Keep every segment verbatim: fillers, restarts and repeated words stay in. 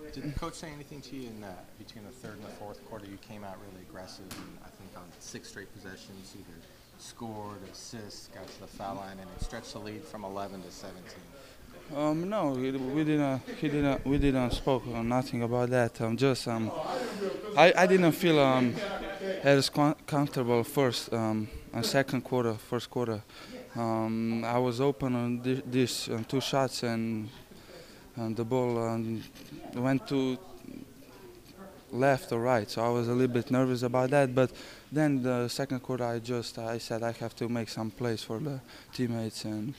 Did the coach say anything to you in the, between the third and the fourth quarter? You came out really aggressive, and I think on six straight possessions, either scored, assists, got to the foul line, and it stretched the lead from eleven to seventeen. Um, no, we, we didn't. He didn't. We didn't spoke uh, nothing about that. Um, just um, I, I didn't feel um, as com- comfortable first um, and second quarter, first quarter. Um, I was open on thi- this um, two shots and, and the ball um, went to left or right, so I was a little bit nervous about that. But then the second quarter, I just I said I have to make some plays for the teammates and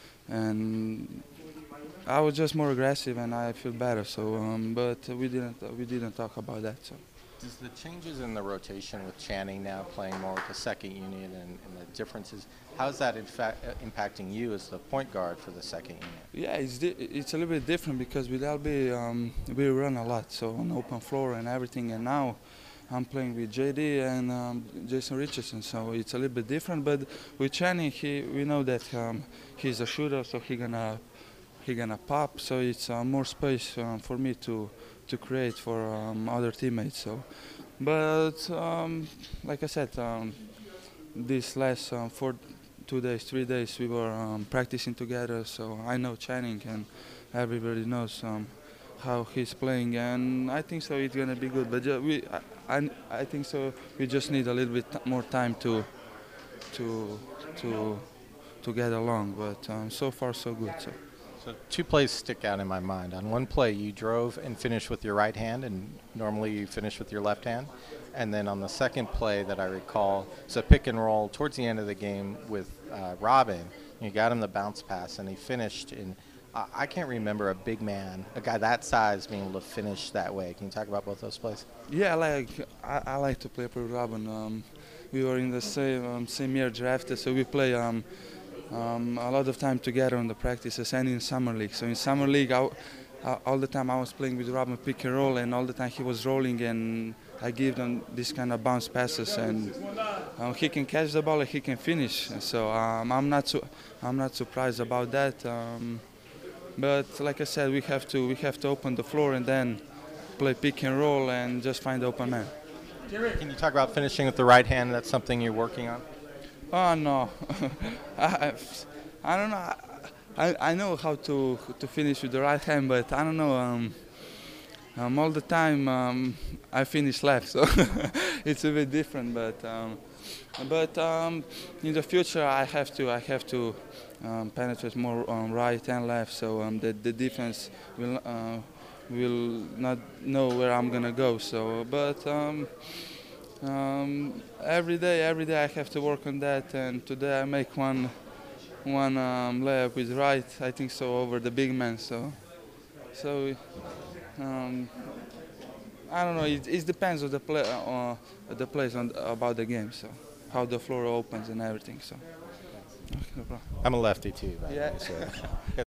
and I was just more aggressive and I feel better. So, um, but we didn't we didn't talk about that. So. Does the changes in the rotation with Channing now playing more with the second unit and, and the differences, how is that in fact impacting you as the point guard for the second unit? Yeah, it's di- it's a little bit different because with L B um, we run a lot, so on open floor and everything. And now I'm playing with J D and um, Jason Richardson, so it's a little bit different. But with Channing, he we know that um, he's a shooter, so he gonna he gonna pop. So it's uh, more space um, for me to to create for um, other teammates. So, but um, like I said, um, this last um, four, two days, three days, we were um, practicing together. So I know Channing, and everybody knows um, how he's playing, and I think so it's gonna be good. But ju- we, I, I, I think so. We just need a little bit t- more time to, to, to, to get along. But um, so far so good. So. So two plays stick out in my mind. On one play, you drove and finished with your right hand, and normally you finish with your left hand. And then on the second play that I recall, it's a pick and roll towards the end of the game with uh, Robin. You got him the bounce pass, and he finished in. Uh, I can't remember a big man, a guy that size, being able to finish that way. Can you talk about both those plays? Yeah, I like I, I like to play with Robin. Um, we were in the same um, same year drafted, so we play. Um, Um, a lot of time together on the practices and in summer league. So in summer league, I, I, all the time I was playing with Robin pick and roll, and all the time he was rolling, and I give them this kind of bounce passes, and um, he can catch the ball and he can finish. So um, I'm not su- I'm not surprised about that. Um, but like I said, we have to we have to open the floor and then play pick and roll and just find the open man. Can you talk about finishing with the right hand? That's something you're working on? Oh no, I, I don't know. I, I know how to to finish with the right hand, but I don't know. Um, um, all the time um, I finish left, so it's a bit different. But um, but um, in the future I have to I have to um, penetrate more on right and left, so um, the the defense will uh, will not know where I'm gonna go. So, but. Um, Um, every day, every day I have to work on that, and today I make one, one um, layup with right. I think so over the big man. So, so um, I don't know. It, it depends on the play, uh, the plays on about the game. So, how the floor opens and everything. So, okay, no problem. I'm a lefty too, by the Yeah. way. So.